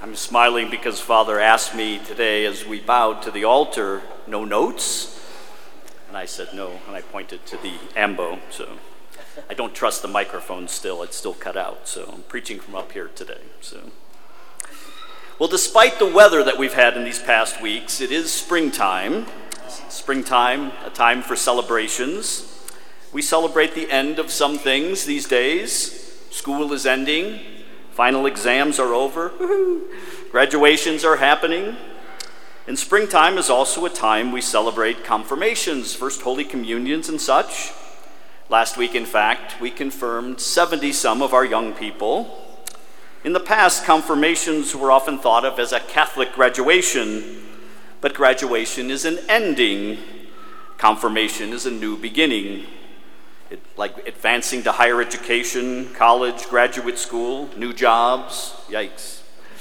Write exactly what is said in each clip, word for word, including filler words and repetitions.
I'm smiling because Father asked me today as we bowed to the altar, no notes? And I said no, and I pointed to the ambo, so I don't trust the microphone still, it's still cut out, so I'm preaching from up here today. So, well, despite the weather that we've had in these past weeks, it is springtime. Springtime, a time for celebrations. We celebrate the end of some things these days. School is ending. Final exams are over. Woo-hoo. Graduations are happening. And springtime is also a time we celebrate confirmations, First Holy Communions and such. Last week, in fact, we confirmed seventy-some of our young people. In the past, confirmations were often thought of as a Catholic graduation, but graduation is an ending. Confirmation is a new beginning. It, like advancing to higher education, college, graduate school, new jobs, yikes.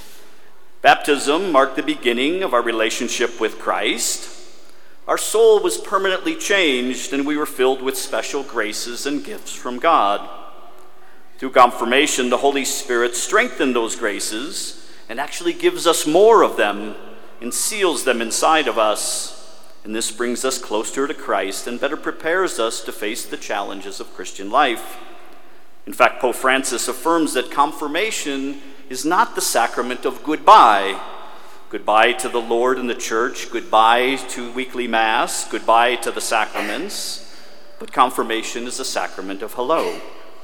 Baptism marked the beginning of our relationship with Christ. Our soul was permanently changed and we were filled with special graces and gifts from God. Through confirmation, the Holy Spirit strengthened those graces and actually gives us more of them and seals them inside of us. And this brings us closer to Christ and better prepares us to face the challenges of Christian life. In fact, Pope Francis affirms that confirmation is not the sacrament of goodbye. Goodbye to the Lord and the church, goodbye to weekly mass, goodbye to the sacraments. But confirmation is a sacrament of hello.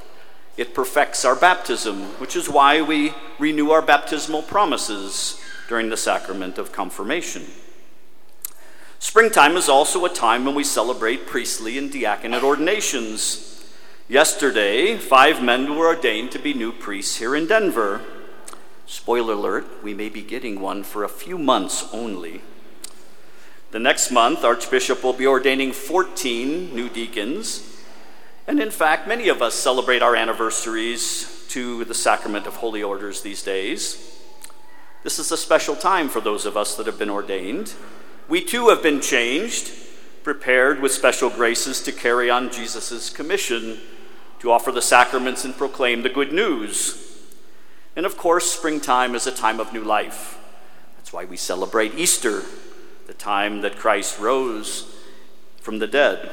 It perfects our baptism, which is why we renew our baptismal promises during the sacrament of confirmation. Springtime is also a time when we celebrate priestly and diaconate ordinations. Yesterday, five men were ordained to be new priests here in Denver. Spoiler alert, we may be getting one for a few months only. The next month, Archbishop will be ordaining fourteen new deacons. And in fact, many of us celebrate our anniversaries to the sacrament of holy orders these days. This is a special time for those of us that have been ordained. We too have been changed, prepared with special graces to carry on Jesus' commission to offer the sacraments and proclaim the good news. And of course, springtime is a time of new life. That's why we celebrate Easter, the time that Christ rose from the dead.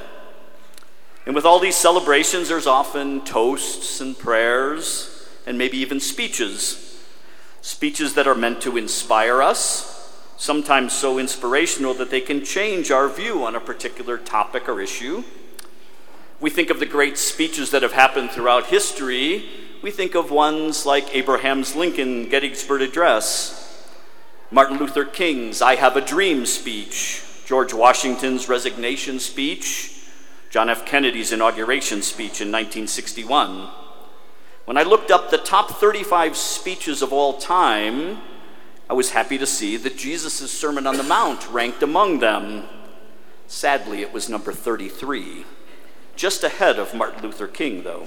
And with all these celebrations, there's often toasts and prayers and maybe even speeches. Speeches that are meant to inspire us, sometimes so inspirational that they can change our view on a particular topic or issue. We think of the great speeches that have happened throughout history. We think of ones like Abraham Lincoln's Gettysburg Address, Martin Luther King's I Have a Dream speech, George Washington's resignation speech, John F. Kennedy's inauguration speech in nineteen sixty-one. When I looked up the top thirty-five speeches of all time, I was happy to see that Jesus' Sermon on the Mount ranked among them. Sadly, it was number thirty-three, just ahead of Martin Luther King, though.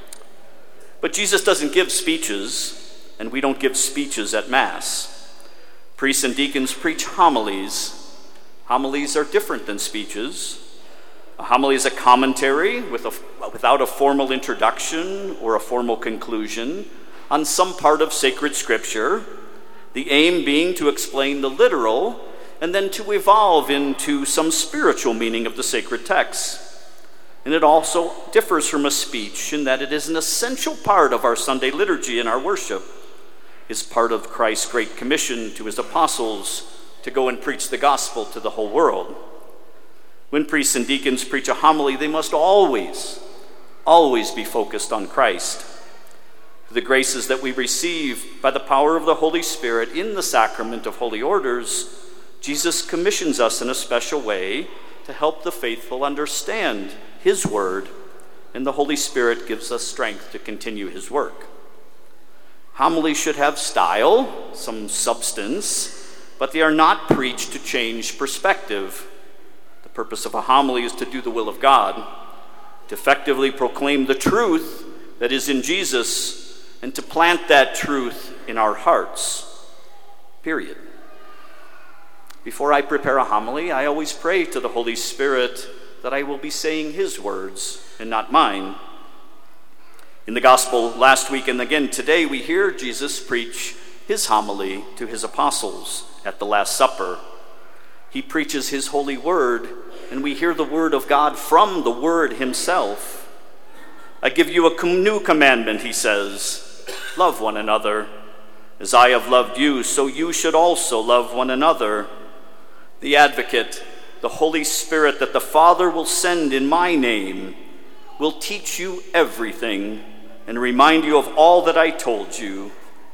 But Jesus doesn't give speeches, and we don't give speeches at Mass. Priests and deacons preach homilies. Homilies are different than speeches. A homily is a commentary with a, without a formal introduction or a formal conclusion on some part of sacred scripture, the aim being to explain the literal and then to evolve into some spiritual meaning of the sacred text. And it also differs from a speech in that it is an essential part of our Sunday liturgy and our worship. It's part of Christ's great commission to his apostles to go and preach the gospel to the whole world. When priests and deacons preach a homily, they must always, always be focused on Christ. The graces that we receive by the power of the Holy Spirit in the sacrament of holy orders, Jesus commissions us in a special way to help the faithful understand his word, and the Holy Spirit gives us strength to continue his work. Homilies should have style, some substance, but they are not preached to change perspective. The purpose of a homily is to do the will of God, to effectively proclaim the truth that is in Jesus, and to plant that truth in our hearts, period. Before I prepare a homily, I always pray to the Holy Spirit that I will be saying his words and not mine. In the gospel last week and again today, we hear Jesus preach his homily to his apostles at the Last Supper. He preaches his holy word, and we hear the word of God from the Word himself. I give you a new commandment, he says, love one another. As I have loved you, so you should also love one another. The Advocate, the Holy Spirit that the Father will send in my name, will teach you everything and remind you of all that I told you.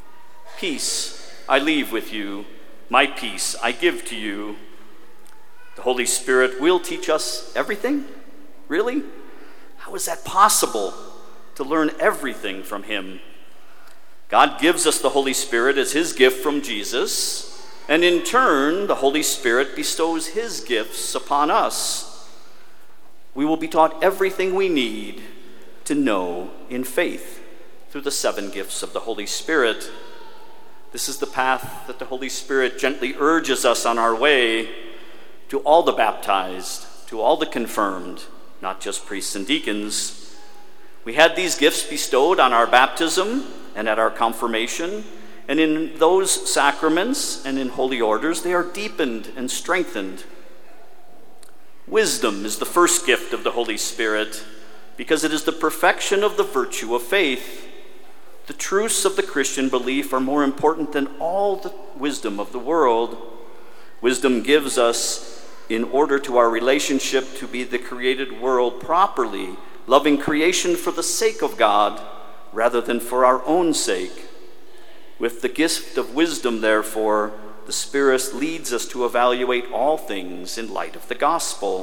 Peace I leave with you, my peace I give to you. The Holy Spirit will teach us everything? Really? How is that possible, to learn everything from him? God gives us the Holy Spirit as his gift from Jesus, and in turn, the Holy Spirit bestows his gifts upon us. We will be taught everything we need to know in faith through the seven gifts of the Holy Spirit. This is the path that the Holy Spirit gently urges us on our way to all the baptized, to all the confirmed, not just priests and deacons. We had these gifts bestowed on our baptism and at our confirmation, and in those sacraments and in holy orders, they are deepened and strengthened. Wisdom is the first gift of the Holy Spirit because it is the perfection of the virtue of faith. The truths of the Christian belief are more important than all the wisdom of the world. Wisdom gives us, in order to our relationship to be the created world properly, loving creation for the sake of God rather than for our own sake. With the gift of wisdom, therefore, the Spirit leads us to evaluate all things in light of the gospel.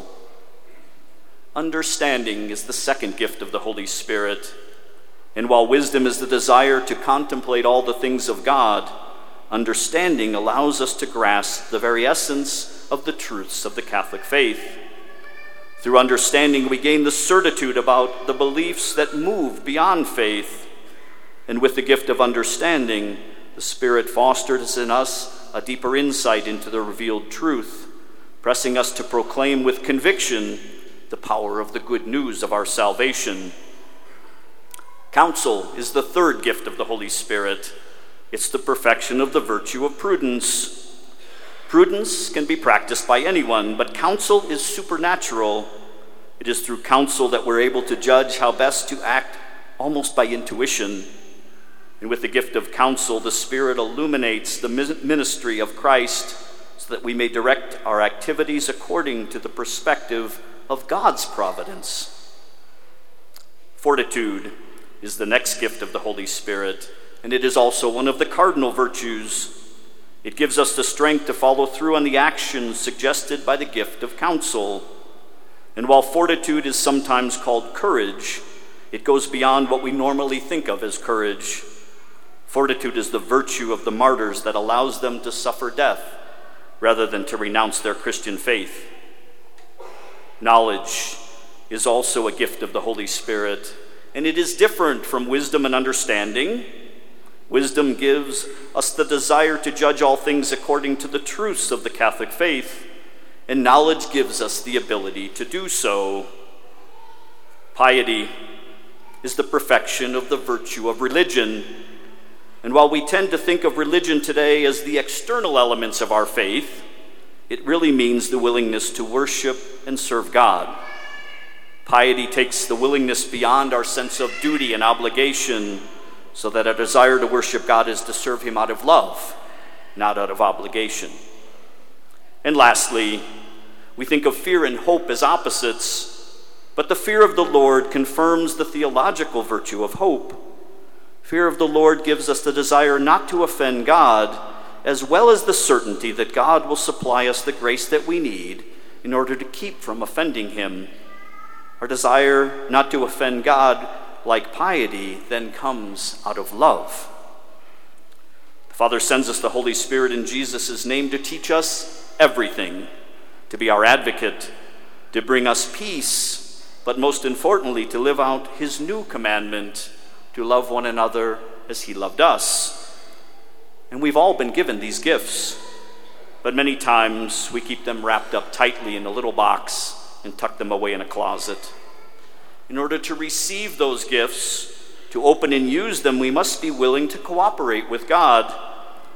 Understanding is the second gift of the Holy Spirit. And while wisdom is the desire to contemplate all the things of God, understanding allows us to grasp the very essence of the truths of the Catholic faith. Through understanding, we gain the certitude about the beliefs that move beyond faith. And with the gift of understanding, the Spirit fosters in us a deeper insight into the revealed truth, pressing us to proclaim with conviction the power of the good news of our salvation. Counsel is the third gift of the Holy Spirit. It's the perfection of the virtue of prudence. Prudence can be practiced by anyone, but counsel is supernatural. It is through counsel that we're able to judge how best to act almost by intuition. And with the gift of counsel, the Spirit illuminates the ministry of Christ so that we may direct our activities according to the perspective of God's providence. Fortitude is the next gift of the Holy Spirit, and it is also one of the cardinal virtues. It gives us the strength to follow through on the actions suggested by the gift of counsel. And while fortitude is sometimes called courage, it goes beyond what we normally think of as courage. Fortitude is the virtue of the martyrs that allows them to suffer death rather than to renounce their Christian faith. Knowledge is also a gift of the Holy Spirit, and it is different from wisdom and understanding. Wisdom gives us the desire to judge all things according to the truths of the Catholic faith, and knowledge gives us the ability to do so. Piety is the perfection of the virtue of religion. And while we tend to think of religion today as the external elements of our faith, it really means the willingness to worship and serve God. Piety takes the willingness beyond our sense of duty and obligation, so that our desire to worship God is to serve him out of love, not out of obligation. And lastly, we think of fear and hope as opposites, but the fear of the Lord confirms the theological virtue of hope. Fear of the Lord gives us the desire not to offend God, as well as the certainty that God will supply us the grace that we need in order to keep from offending him. Our desire not to offend God, like piety, then comes out of love. The Father sends us the Holy Spirit in Jesus' name to teach us everything, to be our advocate, to bring us peace, but most importantly, to live out his new commandment, to love one another as he loved us. And we've all been given these gifts, but many times we keep them wrapped up tightly in a little box and tuck them away in a closet. In order to receive those gifts, to open and use them, we must be willing to cooperate with God.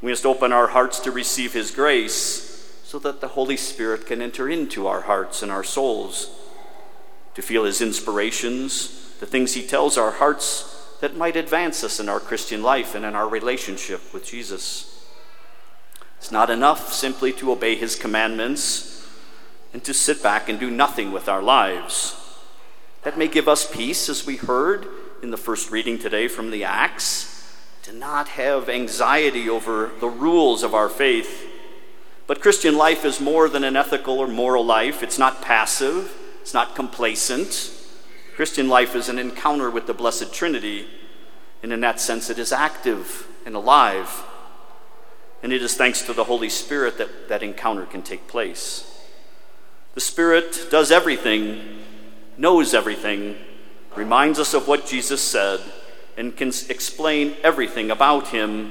We must open our hearts to receive his grace so that the Holy Spirit can enter into our hearts and our souls, to feel his inspirations, the things he tells our hearts that might advance us in our Christian life and in our relationship with Jesus. It's not enough simply to obey his commandments and to sit back and do nothing with our lives. That may give us peace, as we heard in the first reading today from the Acts, to not have anxiety over the rules of our faith. But Christian life is more than an ethical or moral life. It's not passive. It's not complacent. Christian life is an encounter with the Blessed Trinity, and in that sense it is active and alive. And it is thanks to the Holy Spirit that that encounter can take place. The Spirit does everything, knows everything, reminds us of what Jesus said, and can explain everything about him.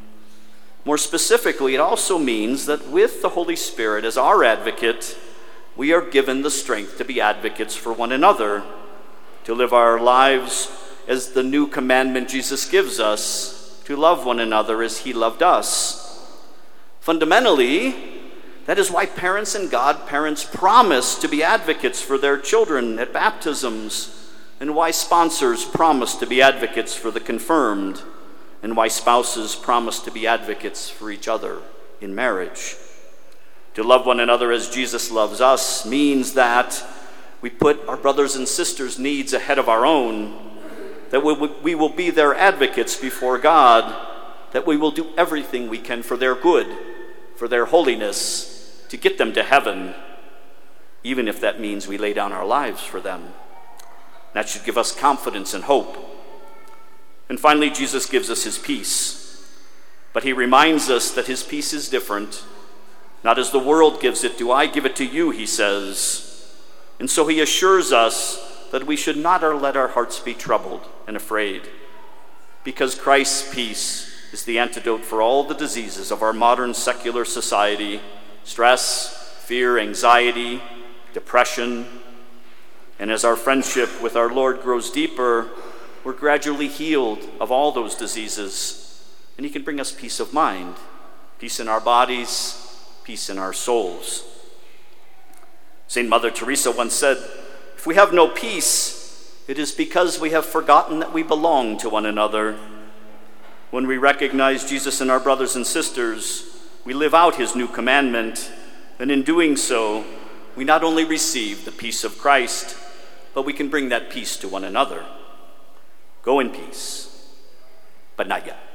More specifically, it also means that with the Holy Spirit as our advocate, we are given the strength to be advocates for one another, to live our lives as the new commandment Jesus gives us, to love one another as he loved us. Fundamentally, that is why parents and godparents promise to be advocates for their children at baptisms, and why sponsors promise to be advocates for the confirmed, and why spouses promise to be advocates for each other in marriage. To love one another as Jesus loves us means that we put our brothers and sisters' needs ahead of our own, that we will be their advocates before God, that we will do everything we can for their good, for their holiness, to get them to heaven, even if that means we lay down our lives for them. That should give us confidence and hope. And finally, Jesus gives us his peace. But he reminds us that his peace is different. Not as the world gives it, do I give it to you, he says. And so he assures us that we should not let our hearts be troubled and afraid, because Christ's peace is the antidote for all the diseases of our modern secular society: stress, fear, anxiety, depression. And as our friendship with our Lord grows deeper, we're gradually healed of all those diseases, and he can bring us peace of mind, peace in our bodies, peace in our souls. Saint Mother Teresa once said, "If we have no peace, it is because we have forgotten that we belong to one another." When we recognize Jesus in our brothers and sisters, we live out his new commandment, and in doing so, we not only receive the peace of Christ, but we can bring that peace to one another. Go in peace, but not yet.